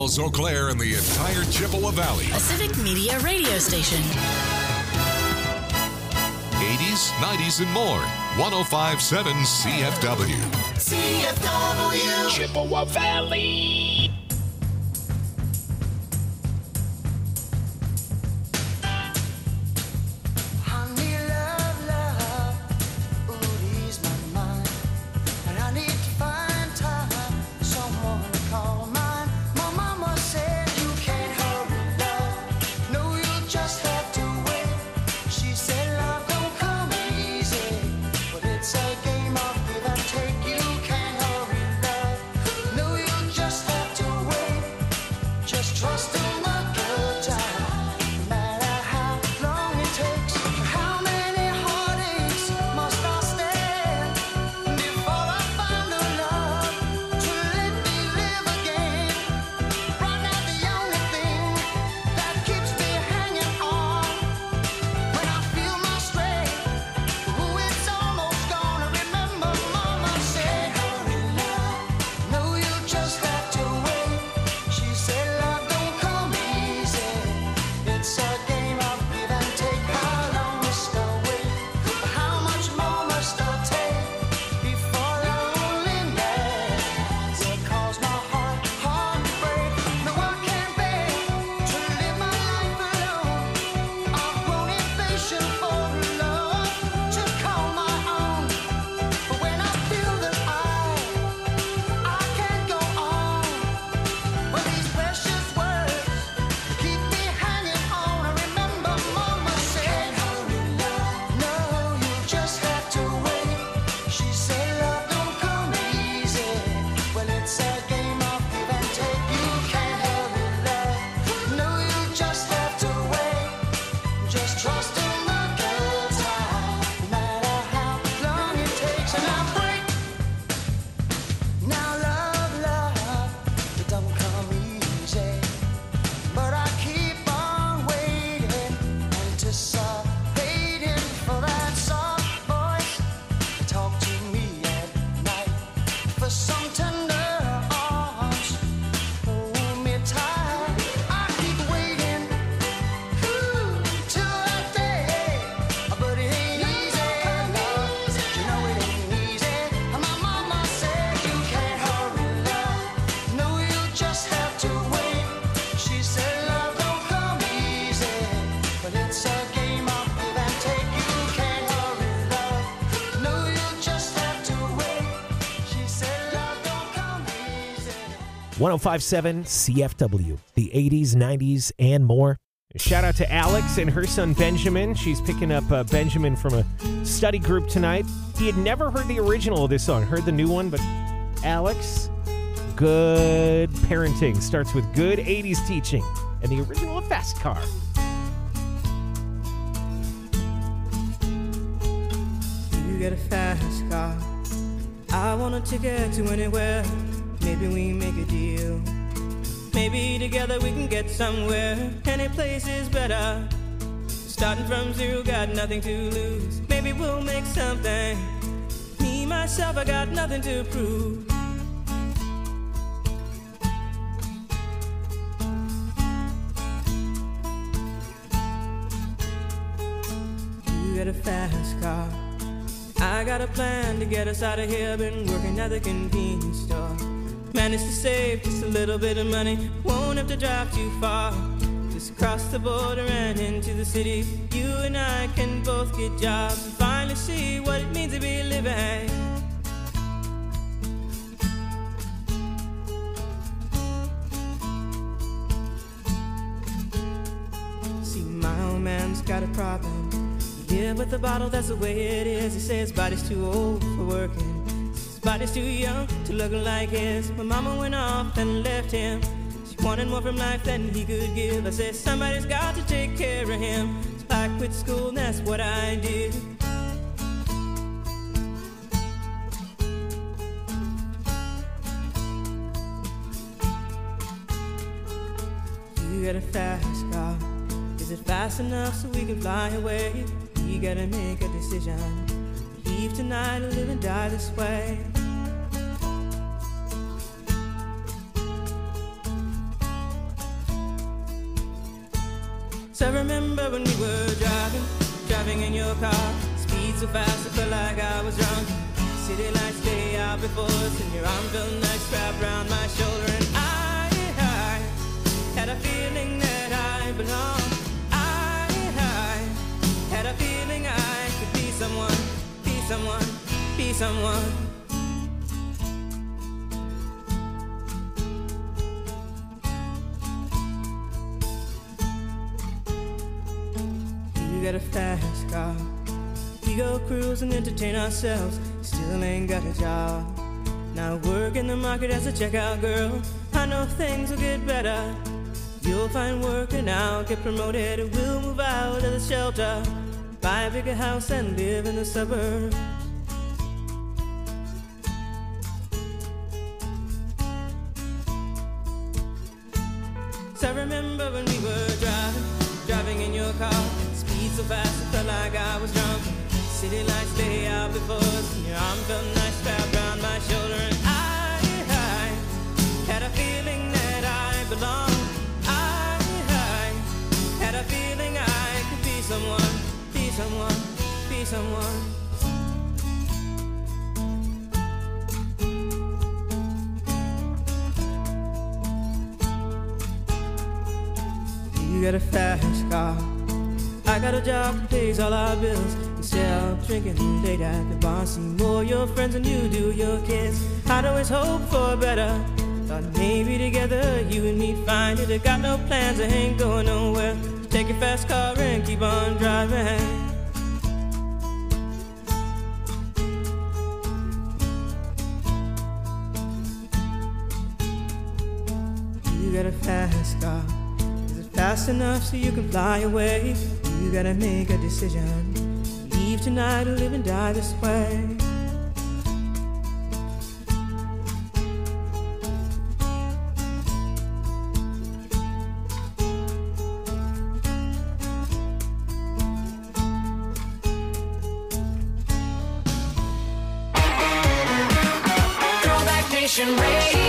Eau Claire and the entire Chippewa Valley. A Civic Media radio station. 80s, 90s, and more. 105.7 CFW. CFW. Chippewa Valley. .105.7 CFW, the 80s, 90s, and more. Shout out to Alex and her son Benjamin. She's picking up Benjamin from a study group tonight. He had never heard the original of this song, heard the new one, but Alex, good parenting starts with good 80s teaching and the original of Fast Car. You get a fast car. I want a ticket to anywhere. Maybe we make a deal. Maybe together we can get somewhere. Any place is better. Starting from zero, got nothing to lose. Maybe we'll make something. Me, myself, I got nothing to prove. You got a fast car. I got a plan to get us out of here. Been working at the convenience store. Managed to save just a little bit of money. Won't have to drive too far. Just cross the border and into the city. You and I can both get jobs and finally see what it means to be living. See, my old man's got a problem. He live with a bottle, that's the way it is. He says his body's too old for working. Body's too young to look like his. My mama went off and left him. She wanted more from life than he could give. I said somebody's got to take care of him. So I quit school and that's what I did. You got a fast car. Is it fast enough so we can fly away? We gotta make a decision. Leave tonight or live and die this way. So I remember when we were driving in your car. Speed so fast, I felt like I was drunk. City lights lay out before us, and your arm felt nice wrapped around my shoulder. And I had a feeling that I belonged. I had a feeling I could be someone, be someone, be someone. You got a fast car. We go cruise and entertain ourselves. Still ain't got a job. Now work in the market as a checkout girl. I know things will get better. You'll find work and I'll get promoted. We'll move out of the shelter, buy a bigger house and live in the suburbs. So I remember when we were driving in your car. Speed so fast, it felt like I was drunk. City lights lay out before us, and your arm felt nice wrapped around my shoulder. And I had a feeling that I belonged. I had a feeling I could be someone, be someone, be someone. You got a fast car. I got a job that pays all our bills. Instead of drinking late at the bar, see more your friends than you do your kids. I'd always hope for better. Thought maybe together you and me'd find it. I got no plans, I ain't going nowhere. So take your fast car and keep on driving. You got a fast car. Is it fast enough so you can fly away? You gotta make a decision. Leave tonight or live and die this way. Throwback Nation Radio.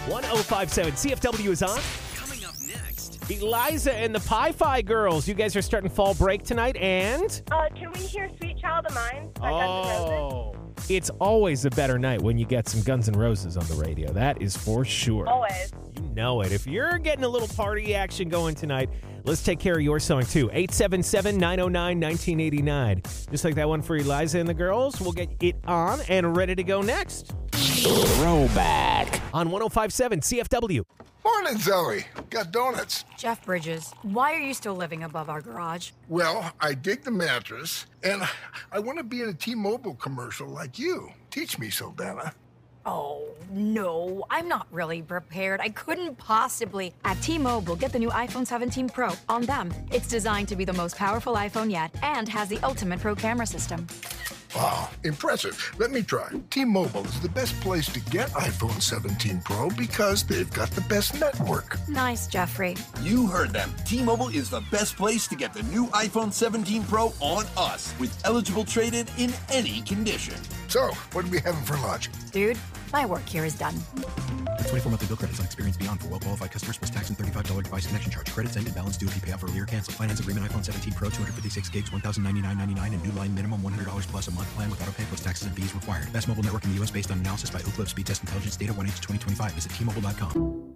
1057 CFW is on. Coming up next. Eliza and the Pi-Fi Girls. You guys are starting fall break tonight, and... Can we hear Sweet Child of Mine by Guns N' Roses? It's always a better night when you get some Guns N' Roses on the radio. That is for sure. Always. You know it. If you're getting a little party action going tonight, let's take care of your song, too. 877-909-1989. Just like that one for Eliza and the girls. We'll get it on and ready to go next. Throwback. On 1057 CFW. Morning, Zoe. Got donuts. Jeff Bridges, why are you still living above our garage? Well, I dig the mattress, and I want to be in a T-Mobile commercial like you. Teach me, Saldana. Oh, no, I'm not really prepared. I couldn't possibly. At T-Mobile, get the new iPhone 17 Pro on them. It's designed to be the most powerful iPhone yet and has the ultimate pro camera system. Wow, impressive. Let me try. T-Mobile is the best place to get iPhone 17 Pro because they've got the best network. Nice, Jeffrey. You heard them. T-Mobile is the best place to get the new iPhone 17 Pro on us with eligible trade-in in any condition. So, what are we having for lunch? Dude, my work here is done. 24 monthly bill credits on Experience Beyond for well-qualified customers plus tax and $35 device connection charge. Credits end and balance due if you pay off earlier or cancel. Finance agreement iPhone 17 Pro 256 gigs, $1,099.99 and new line minimum $100 plus a month plan with auto pay plus taxes and fees required. Best mobile network in the U.S. based on analysis by Ookla Speed Test Intelligence data 1H2025. Visit T-Mobile.com.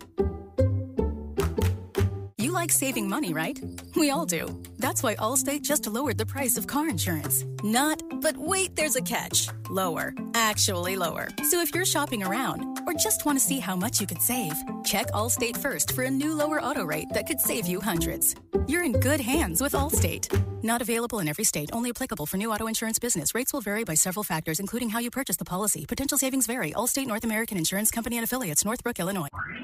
You like saving money, right? We all do. That's why Allstate just lowered the price of car insurance. Not, but wait, there's a catch. Lower. Actually lower. So if you're shopping around or just want to see how much you could save, check Allstate first for a new lower auto rate that could save you hundreds. You're in good hands with Allstate. Not available in every state. Only applicable for new auto insurance business. Rates will vary by several factors, including how you purchase the policy. Potential savings vary. Allstate North American Insurance Company and Affiliates, Northbrook, Illinois.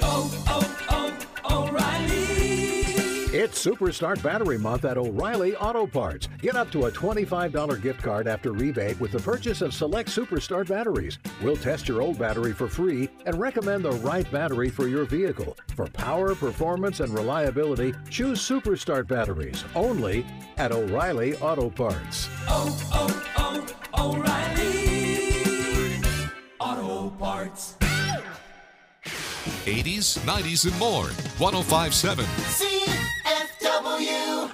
O'Reilly. It's Superstart Battery Month at O'Reilly Auto Parts. Get up to a $25 gift card after rebate with the purchase of select Superstart batteries. We'll test your old battery for free and recommend the right battery for your vehicle. For power, performance, and reliability, choose Superstart batteries only at O'Reilly Auto Parts. O'Reilly Auto Parts. 80s, 90s, and more. 1057 CFW.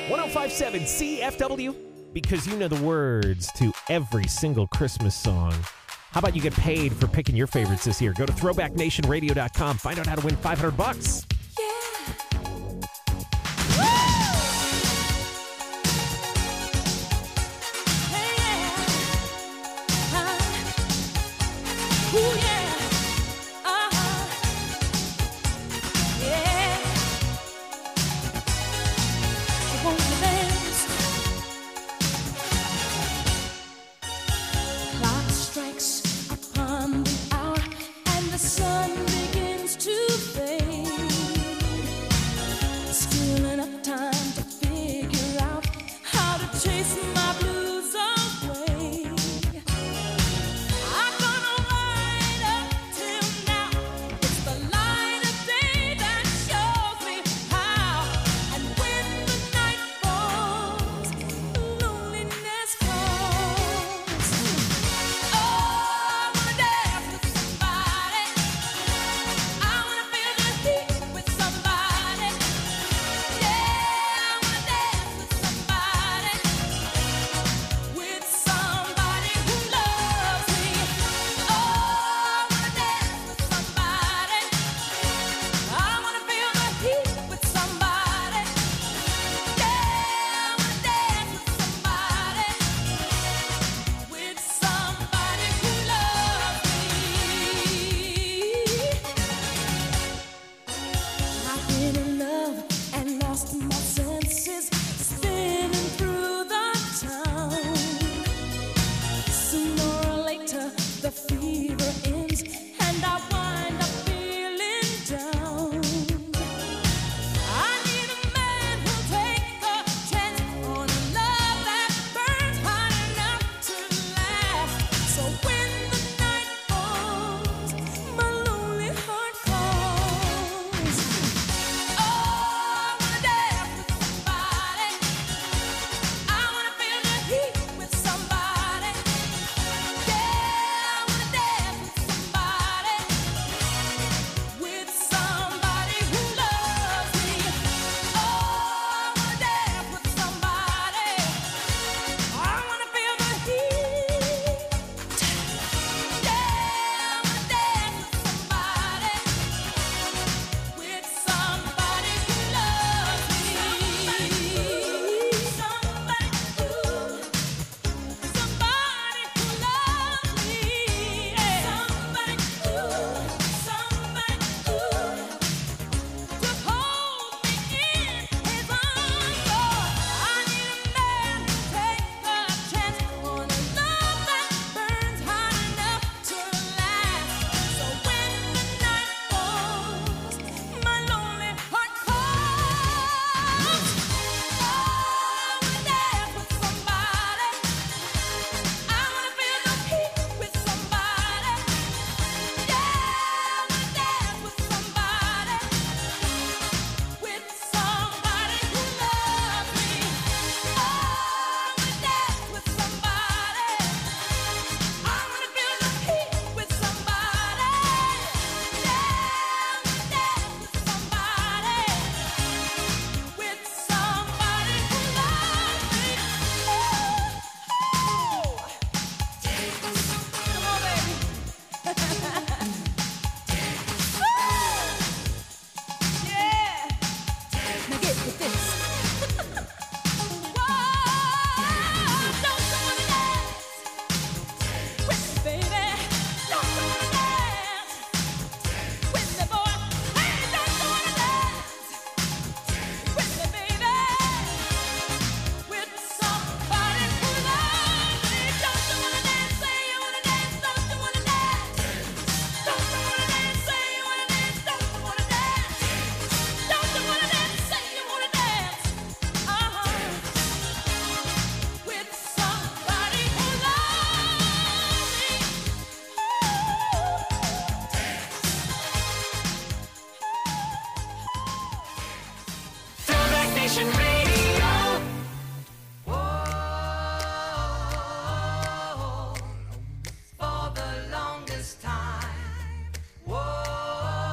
1057 CFW, because you know the words to every single Christmas song. How about you get paid for picking your favorites this year? Go to throwbacknationradio.com. Find out how to win $500.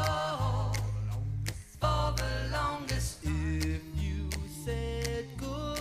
If you said good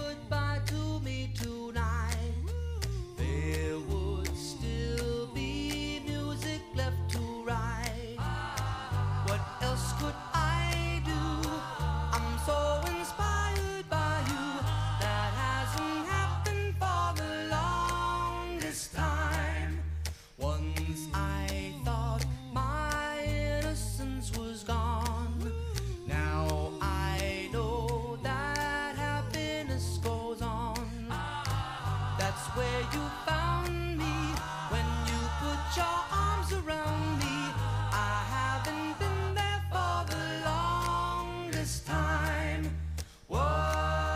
could I do? I'm so inspired by you. That hasn't happened for the longest time. Once I thought my innocence was gone. Now I know that happiness goes on. That's where you found me when you put your arms around me. I haven't been there for the longest time. Whoa,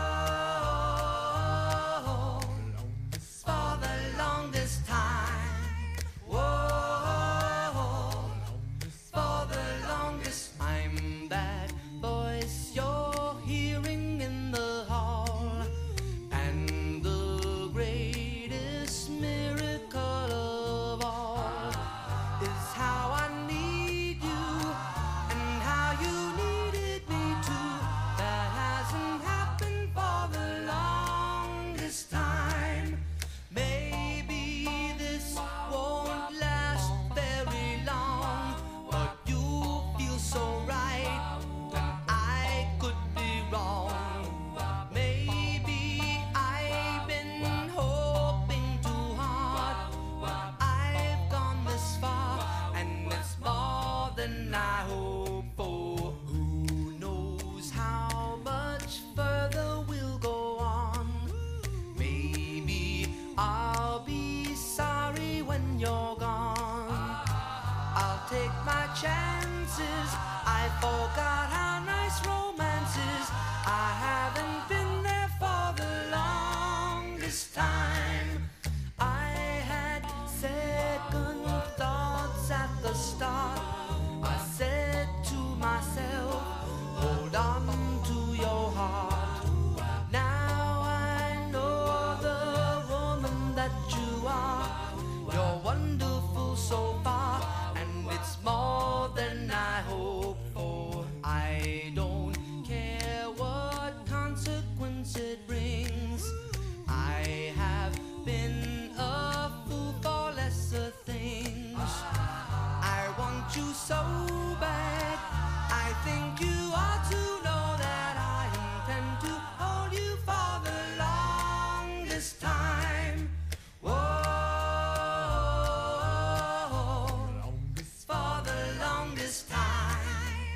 for the longest time. Whoa, for the longest time. That voice you're hearing in the hall, and the greatest miracle of all is how I need you and how you needed me too. That hasn't happened for the longest time. Maybe this won't last very long, but you feel so right, and I could be wrong. Maybe I've been hoping too hard, but I've gone this far, and it's more than I hoped for. Who knows how much further we'll go on? Maybe I'll be sorry when you're gone. I'll take my chances. I forgot how nice romance is. I haven't been there for the longest time. I had second thoughts at the start. I said to myself, hold on to your heart. Now I know the woman that you are. You're wonderful so far, and it's more than I hoped for. I don't care what consequence it brings. I have been a fool for lesser things. I want you so bad. I think you ought to know that I intend to hold you for the longest time. Whoa, for the longest time.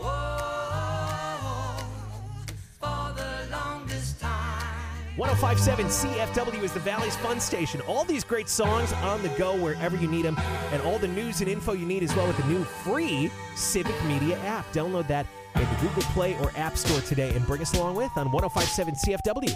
Whoa, for the longest time. 105.7 CFW is the Valley's Fun Station. All these great songs on the go wherever you need them, and all the news and info you need as well with the new free Civic Media app. Download that in the Google Play or App Store today and bring us along with on 105.7 CFW.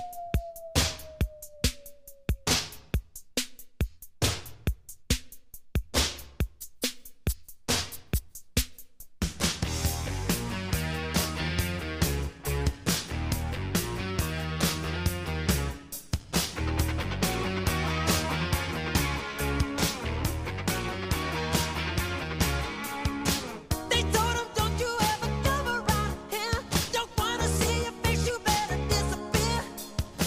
They told him, don't you ever come around here. Don't wanna see your face, you better disappear.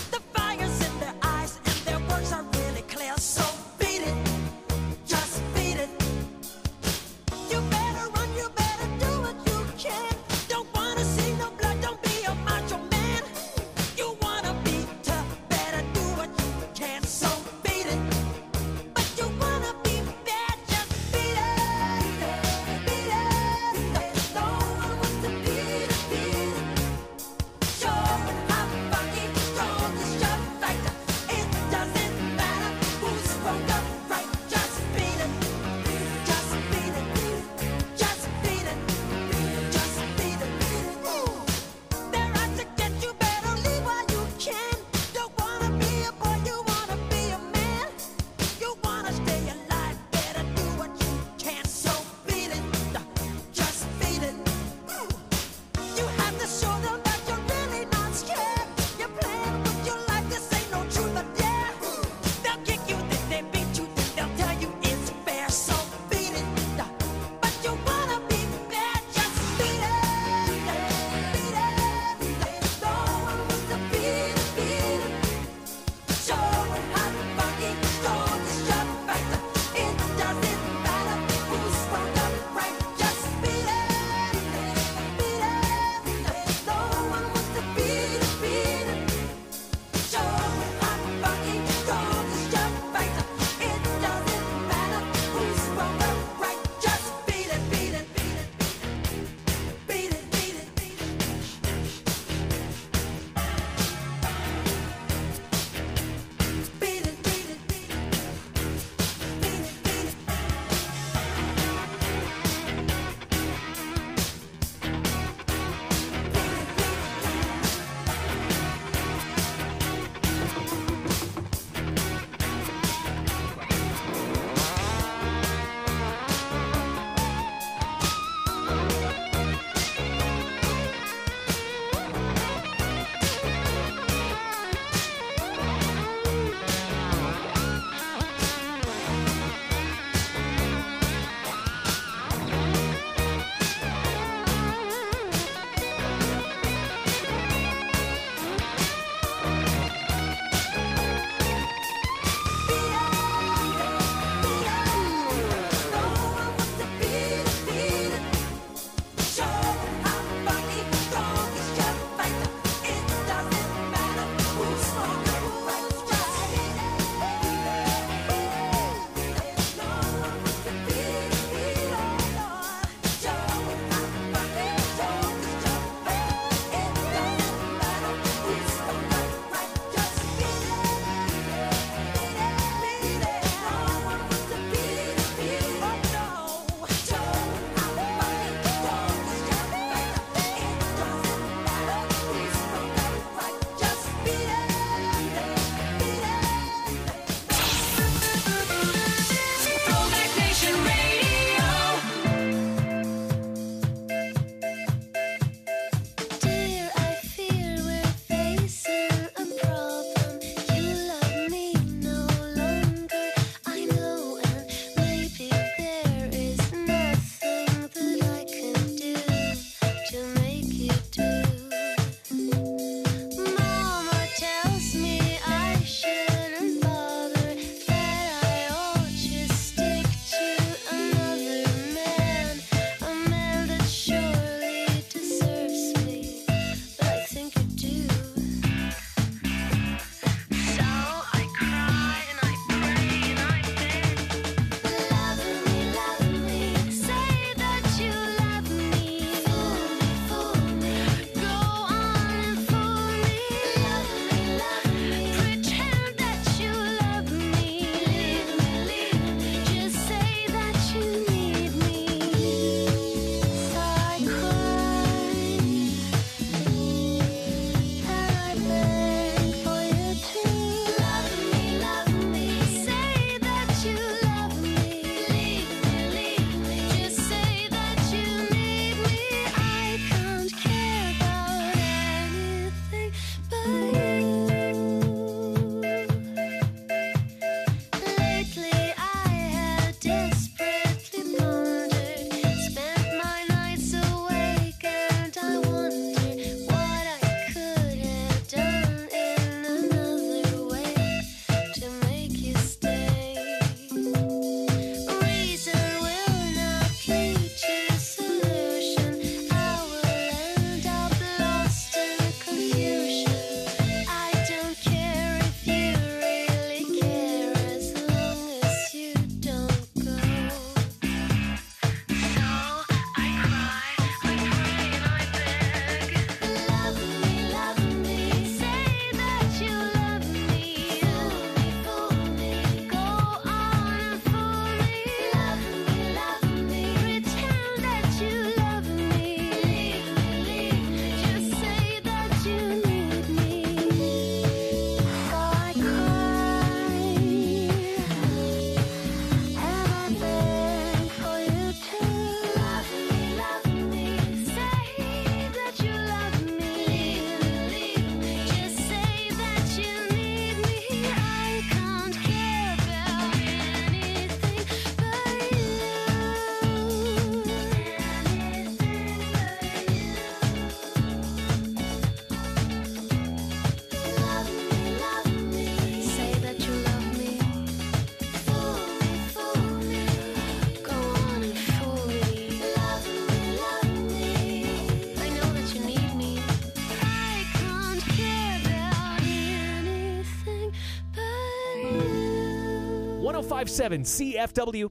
1057 CFW.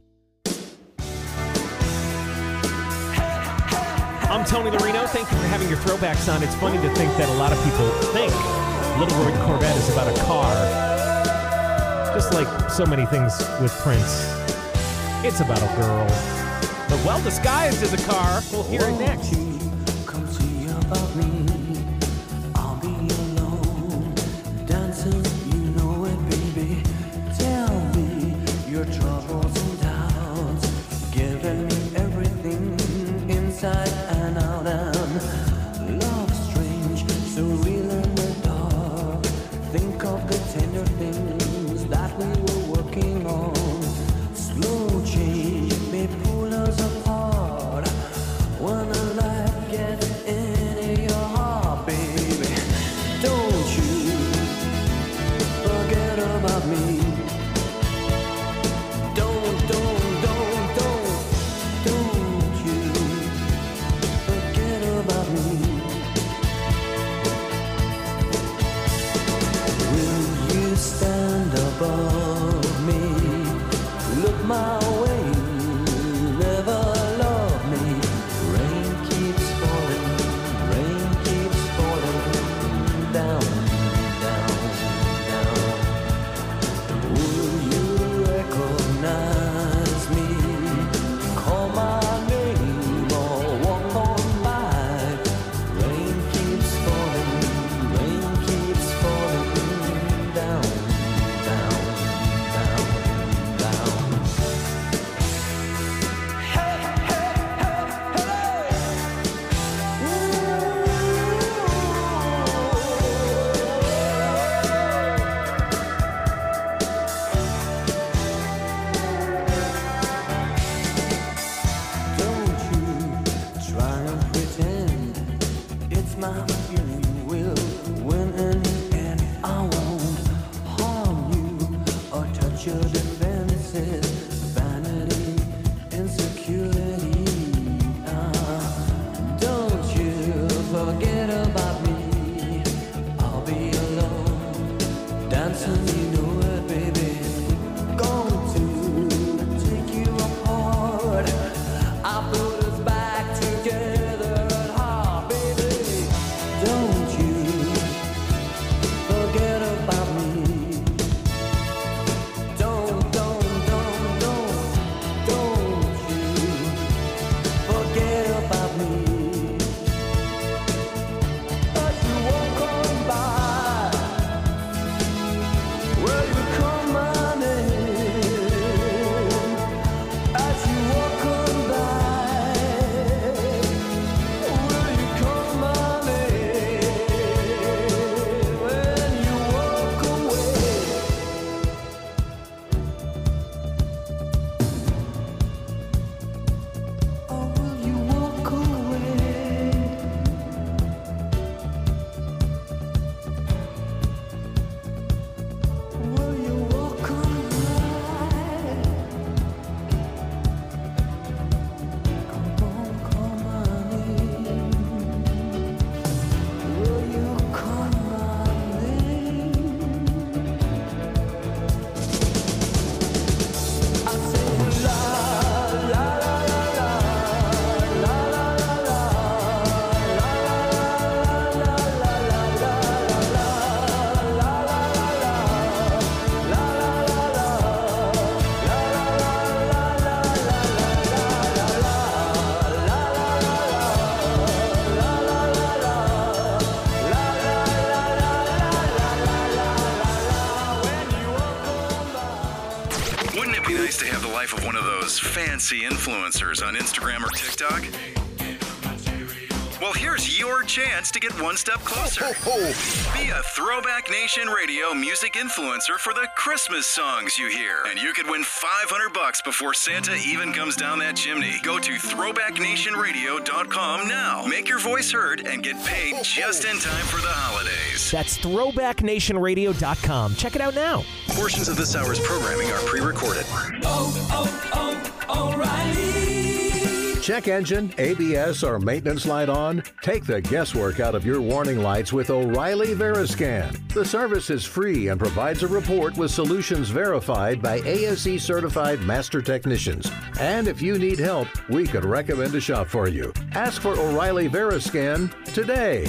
I'm Tony Larino. Thank you for having your throwbacks on. It's funny to think that a lot of people think Little Red Corvette is about a car. Just like so many things with Prince, it's about a girl. But well disguised as a car. We'll hear it next. Come see about me. I'll be alone, dancing, you know it, baby. Tell me your troubles and doubts, giving me everything inside and out. And love strange, so real in the dark. Think of the tender things that we were working on. Slow change may pull us apart when the light gets into your heart, baby. Don't you forget about me. Don't you forget about me. Will you stand above me? Look my way, never love me. Rain keeps falling down, down, down. Will you recognize me? Call my name or walk on by. Rain keeps falling down, down, down, down. Don't you try and pretend it's my feeling will win in the end. I won't harm you or touch your defenses. Vanity, insecurity. Don't you forget about me. I'll be alone, dancing, you know it, baby. Going to take you apart. I put us back together at heart, baby. Don't you forget about me. Don't you forget about me. As you walk on by, will you call my name? As you walk on by, will you call my name? When you walk away, or will you walk away? Will you walk away? Come on, call my name. Will you call my name? I say la la la la la la la la Wouldn't it be nice to have the life of one of those fancy influencers on Instagram or TikTok? Well, here's your chance to get one step closer. Be a Throwback Nation Radio music influencer for the Christmas songs you hear. And you could win $500 before Santa even comes down that chimney. Go to throwbacknationradio.com now. Make your voice heard and get paid just in time for the holidays. That's throwbacknationradio.com. Check it out now. Portions of this hour's programming are pre-recorded. O'Reilly. Check engine, ABS, or maintenance light on? Take the guesswork out of your warning lights with O'Reilly Veriscan. The service is free and provides a report with solutions verified by ASE certified master technicians. And if you need help, we could recommend a shop for you. Ask for O'Reilly Veriscan today.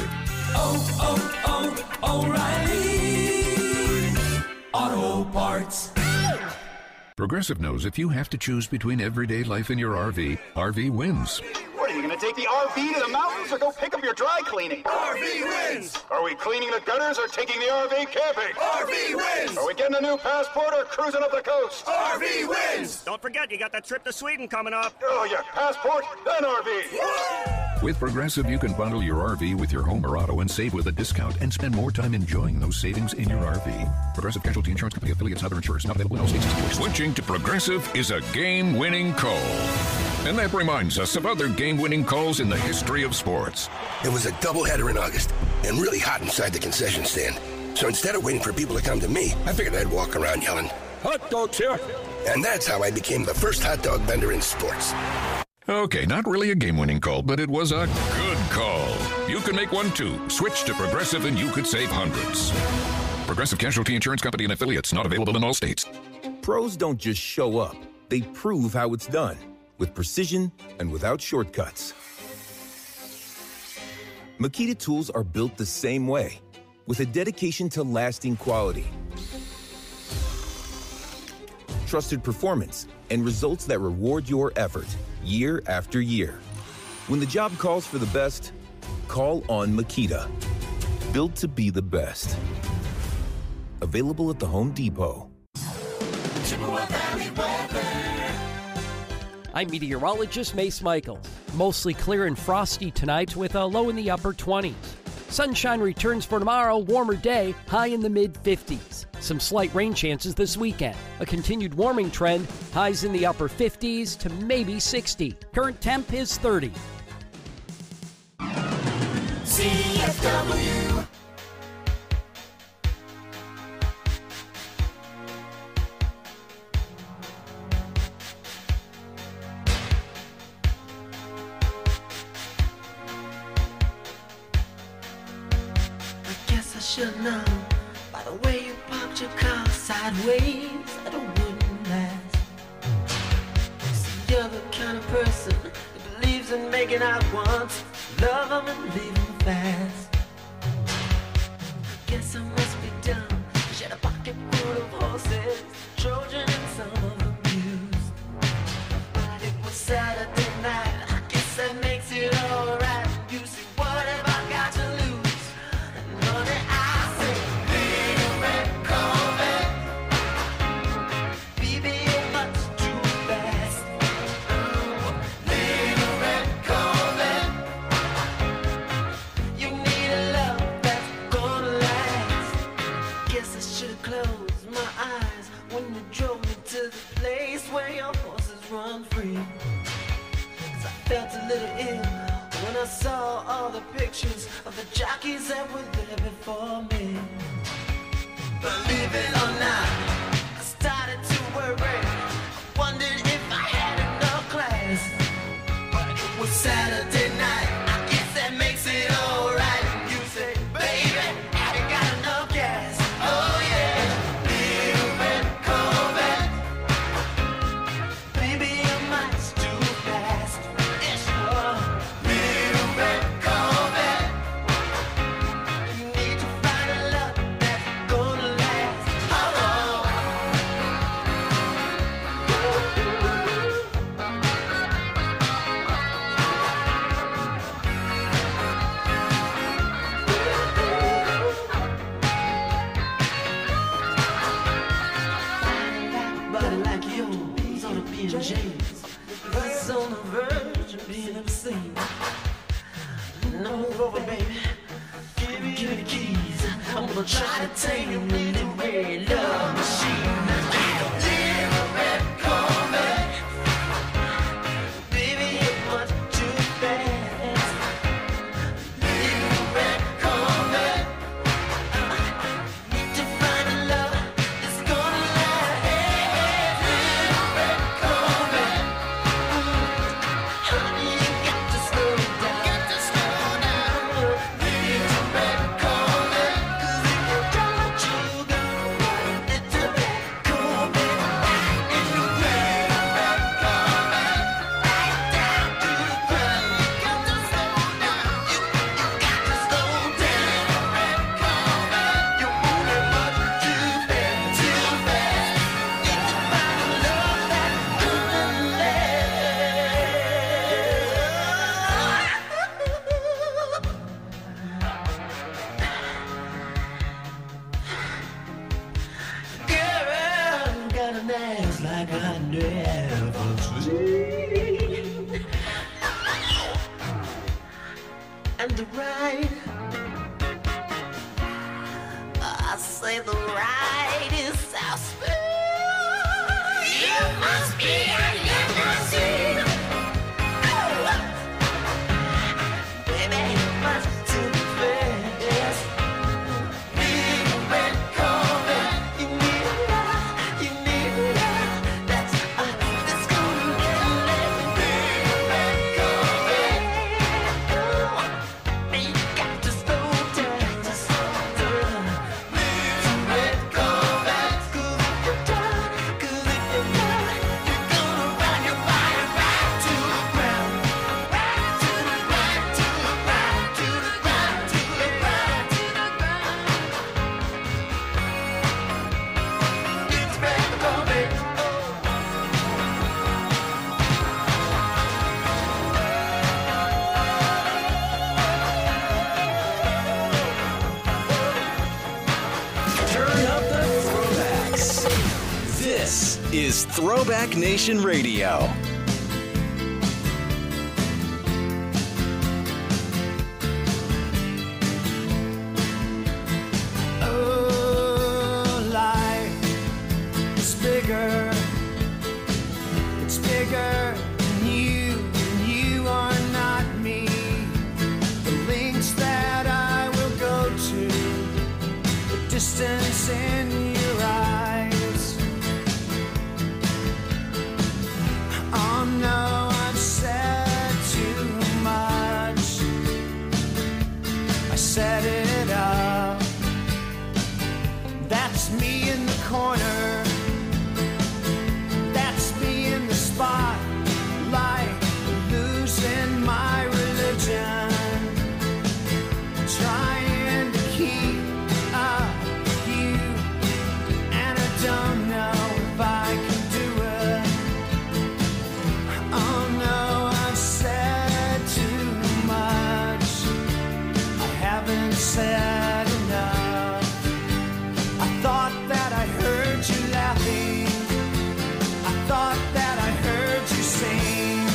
O'Reilly Auto Parts. Progressive knows if you have to choose between everyday life and your RV, RV wins. What, are you going to take the RV to the mountains or go pick up your dry cleaning? RV wins! Are we cleaning the gutters or taking the RV camping? RV wins! Are we getting a new passport or cruising up the coast? RV wins! Don't forget, you got that trip to Sweden coming up. Oh, yeah, passport, then RV. With Progressive, you can bundle your RV with your home or auto and save with a discount and spend more time enjoying those savings in your RV. Progressive Casualty Insurance Company affiliates and other insurers not available in all states. Switching to Progressive is a game-winning call. And that reminds us of other game-winning calls in the history of sports. It was a doubleheader in August and really hot inside the concession stand. So instead of waiting for people to come to me, I figured I'd walk around yelling, "Hot dogs here!" And that's how I became the first hot dog vendor in sports. Okay, not really a game-winning call, but it was a good call. You can make one too. Switch to Progressive and you could save hundreds. Progressive Casualty Insurance Company and affiliates not available in all states. Pros don't just show up. They prove how it's done. With precision and without shortcuts. Makita tools are built the same way, with a dedication to lasting quality, trusted performance, and results that reward your effort year after year. When the job calls for the best, call on Makita. Built to be the best. Available at the Home Depot. Chippewa Valley weather. I'm meteorologist Mace Michaels. Mostly clear and frosty tonight with a low in the upper 20s. Sunshine returns for tomorrow, warmer day, high in the mid-50s. Some slight rain chances this weekend. A continued warming trend, highs in the upper 50s to maybe 60. Current temp is 30. CFW. Should know by the way you parked your car sideways that it wouldn't last. See, you're the kind of person that believes in making out once, love them and leave them fast. I guess I must be dumb. She had a pocket full of horses, Trojan and some of them used. But it was Saturday night. I guess that makes it alright. You see, what have I got to lose? And honey, run free. 'Cause I felt a little ill when I saw all the pictures of the jockeys that were there before me. Believe it or not, I started to worry. I wondered if I had enough class. But it was Saturday night. I guess that makes it alright. You say, baby, have you got enough gas? Oh yeah, little red Corvette. Baby, your mind's too fast. Yes, you are. Little red Corvette. You need to find a love that's gonna last. Oh, body like yours on a PJs. It's on the verge of being obscene. No, move over, baby. Give me the keys. I'm gonna try to tame you in the red love machine. Little red Corvette. Baby, you're much too fast. Little red Corvette. Need to find a love that's gonna last. Little red Corvette. Honey, and the ride. I say the ride is so smooth. You must be a limousine. Baby, you must do the best. Big red Corvette, you need a ride, you need a ride. That's gonna get lit. Big red Corvette, oh, you got to slow down, to slow down. Big red Corvette, 'cause if you're done, you're gonna run your body right to the ground, right to the ground, to the ground, to the ground, to the ground, to the ground. It's red Corvette, Turn up the throwbacks. This is Throwback Nation Radio. Oh, life is bigger. It's bigger than you, and you are not me. The links that I will go to, the distance in your eyes. Oh no, I've said too much. I set it up. That's me in the corner. That's me in the spotlight, losing my religion, trying to keep up with you, and I don't know if I can do it. Oh no, I've said too much. I haven't said enough. I thought that I heard you laughing. I thought that I heard you sing.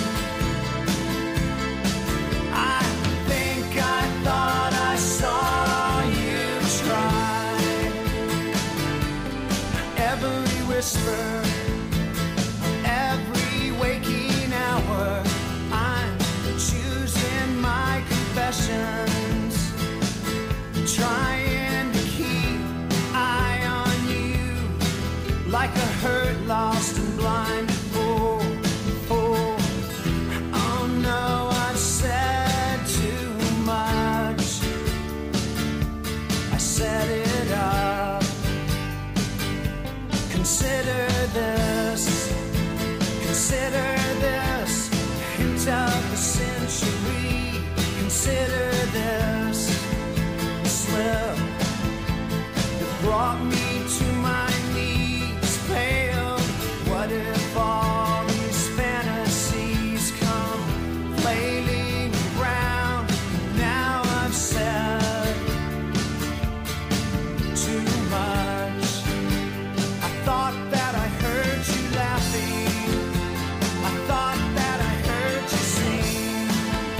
I think I thought I saw you try. Every whisper, every waking hour, I'm choosing my confessions, trying to keep eye on you, like a hurt, lost and blind fool. Oh no, I've said too much. I set it up. Consider this. Consider this. Hint of the century. Consider this. Slip that brought me to my knees, pale. What if all these fantasies come flailing around? Now I've said too much. I thought that I heard you laughing. I thought that I heard you sing.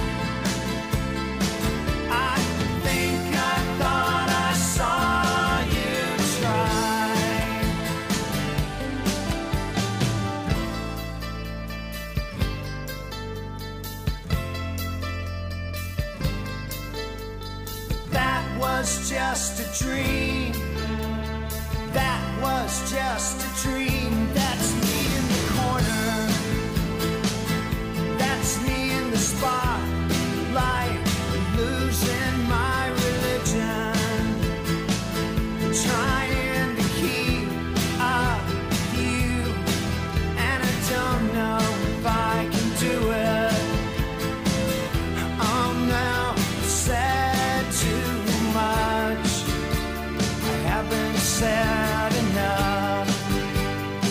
I think I thought I saw you try. That was just a dream. That was just a dream. That's me in the corner. That's me in the spotlight, losing my religion, trying to keep up with you, and I don't know if I can do it. Oh no, I've said too much. I haven't said enough.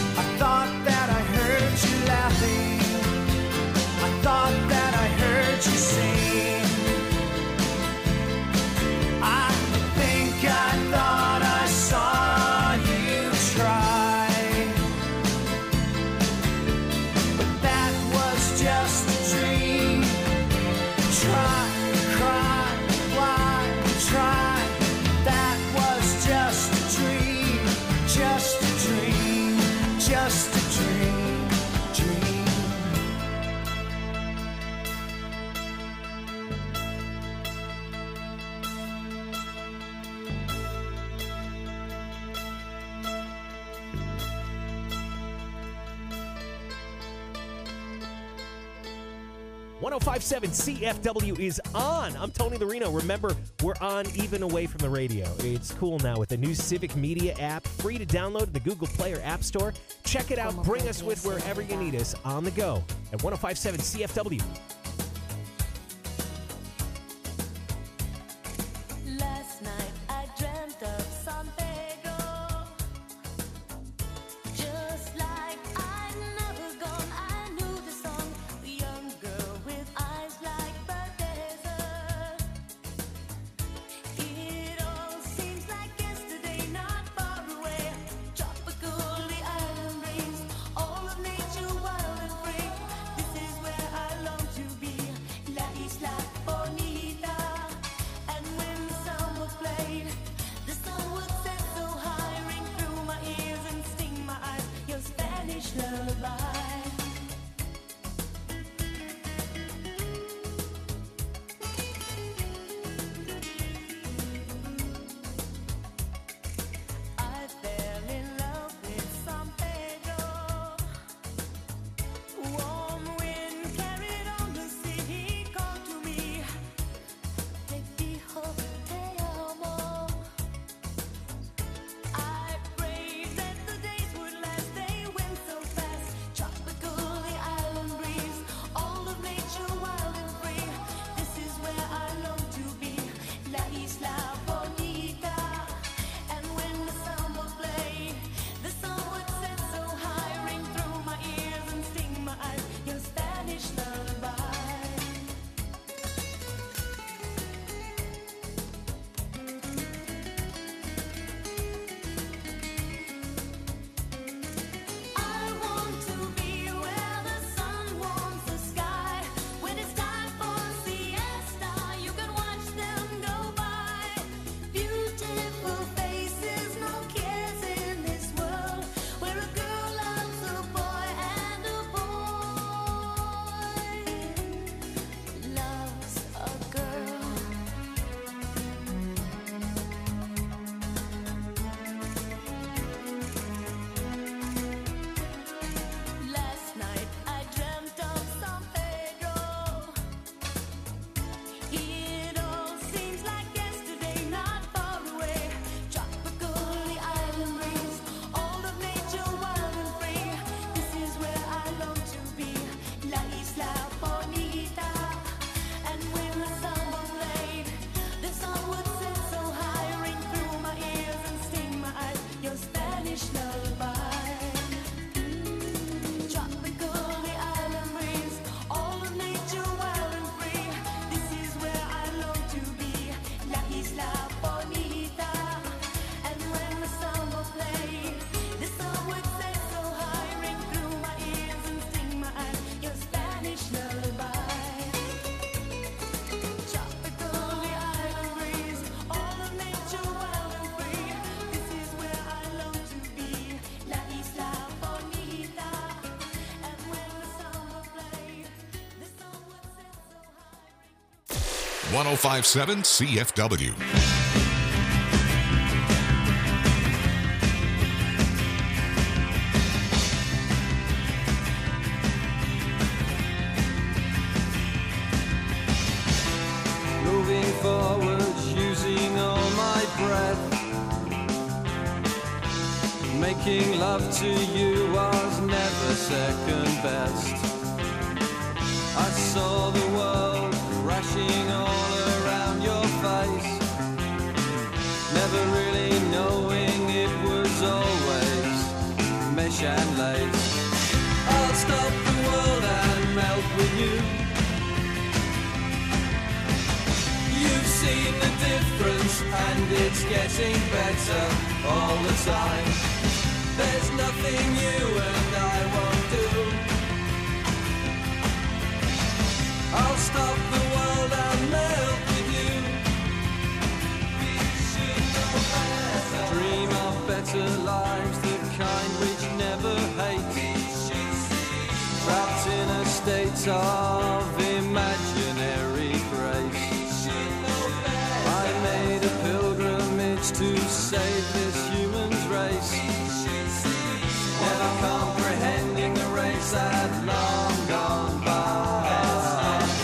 105.7 CFW is on. I'm Tony Lorino. Remember, we're on even away from the radio. It's cool now with the new Civic Media app, free to download in the Google Play or App Store. Check it out. Bring us with wherever you need us on the go at 105.7 CFW. Last night I dreamt of San Pedro, just like I'd never gone. I knew the song, the young girl with eyes like the desert. It all seems like yesterday, not far away. Tropical, the island breeze, all of nature wild and free. This is where I long to be, La Isla Bonita. And when the song was played, the song would set so high, ring through my ears and sting my eyes, your Spanish lullaby. I fell in love with San Pedro. Warm wind carried on the sea. He called to me, te dijo te amo. I prayed that the days would last. They went so fast. Tropical, the island breeze, all of nature wild and free. This is where I long to be, La Isla Bonita. And when the song was played, the song would set so high, ring through my ears and sting my eyes, your Spanish lullaby. I want to be where the sun warms the sky. When it's time for siesta, you can watch them go by. Beautiful faces, no cares in this world, where a girl loves a boy and a boy loves a girl. Last night I dreamt of San Pedro. It all seems like yesterday, not far away. Tropical, the island breeze, all of nature wild and free. This is where I long to be, La Isla Bonita. And when the song was played, the song would set so high, ring through my ears and sting my eyes, your Spanish lullaby. Tropical, the island breeze, all of nature wild and free. This is where I long to be, La Isla Bonita. And when the song was played, the song would set so high, ring through my ears and sting my eyes, your Spanish lullaby. Tropical, the island breeze, all of nature wild and free. This is where I long to be, La Isla Bonita. And when the song was played, the song would set so high. 1057 CFW. Moving forward, using all my breath. Making love to you was never second best. I saw the world crashing all around your face, never really knowing it was always mesh and lace. I'll stop the world and melt with you. You've seen the difference and it's getting better all the time. There's nothing you and I won't do. I'll stop the world and melt with you. We should know better. Dream of better lives, the kind which never hate. Trapped in a state of imaginary grace. I made a pilgrimage to save this human's race. Never comprehending the race had long gone by.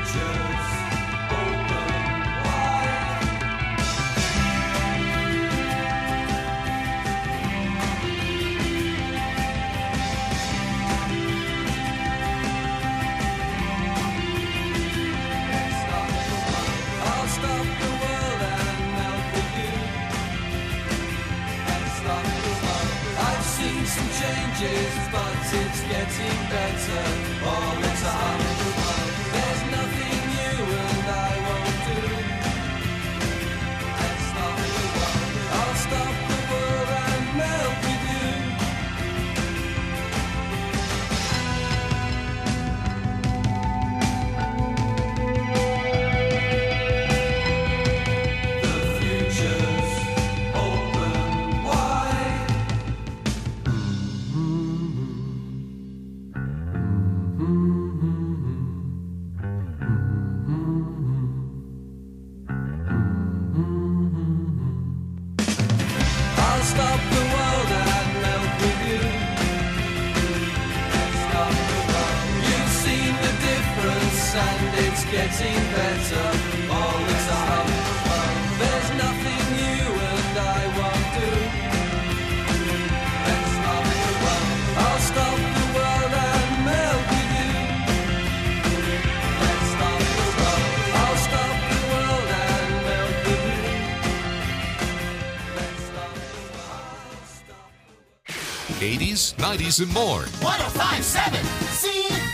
Changes, but it's getting better all the time. There's nothing you and I won't do. Let's stop the world. I'll stop the world and melt with you. The future's open wide. I'll stop the world and melt with you. Stop the world. You've seen the difference and it's getting better all the time. There's nothing you and I won't do. Let's stop the world. I'll stop the world and melt with you. Let's stop the world. I'll stop the world and melt with you. 80s, 90s, and more. 1057 C.